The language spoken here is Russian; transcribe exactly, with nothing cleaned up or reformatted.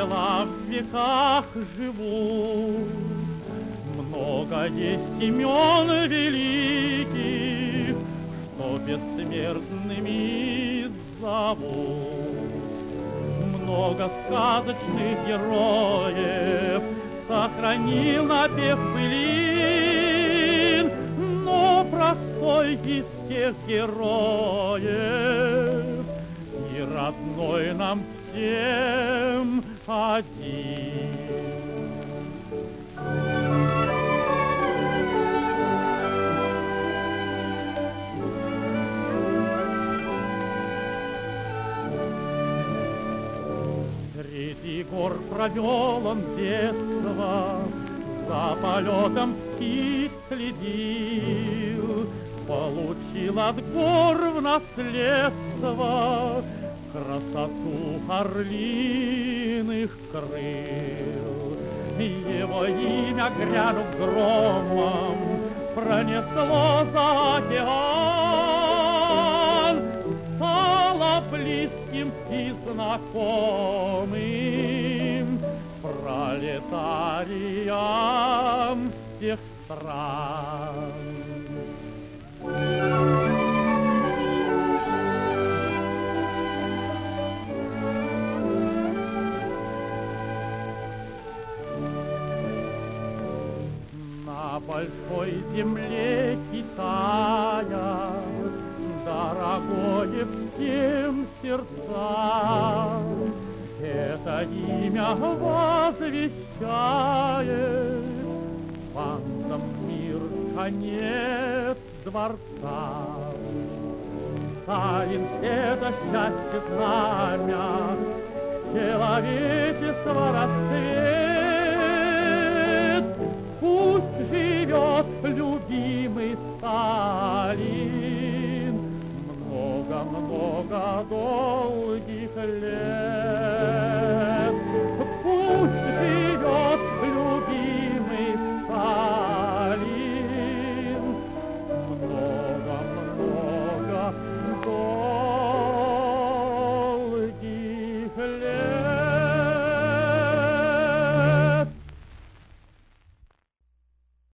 дела в веках живут. Много есть имен великих, что бессмертными зовут. Много сказочных героев сохранил напев былин, но простой из всех героев и родной нам всем один. Среди гор провел он детство, за полетом птиц следил, получил от гор в наследство красоту орлиных крыл. Его имя, грянув громом, пронесло за океан, стало близким и знакомым пролетариям всех стран. На большой земле Китая дорогое всем сердцам, это имя возвещает пандам мир, конец дворца. Сталин — это счастье знамя, человечество расцвет. Пусть живет любимый Сталин много-много долгих лет.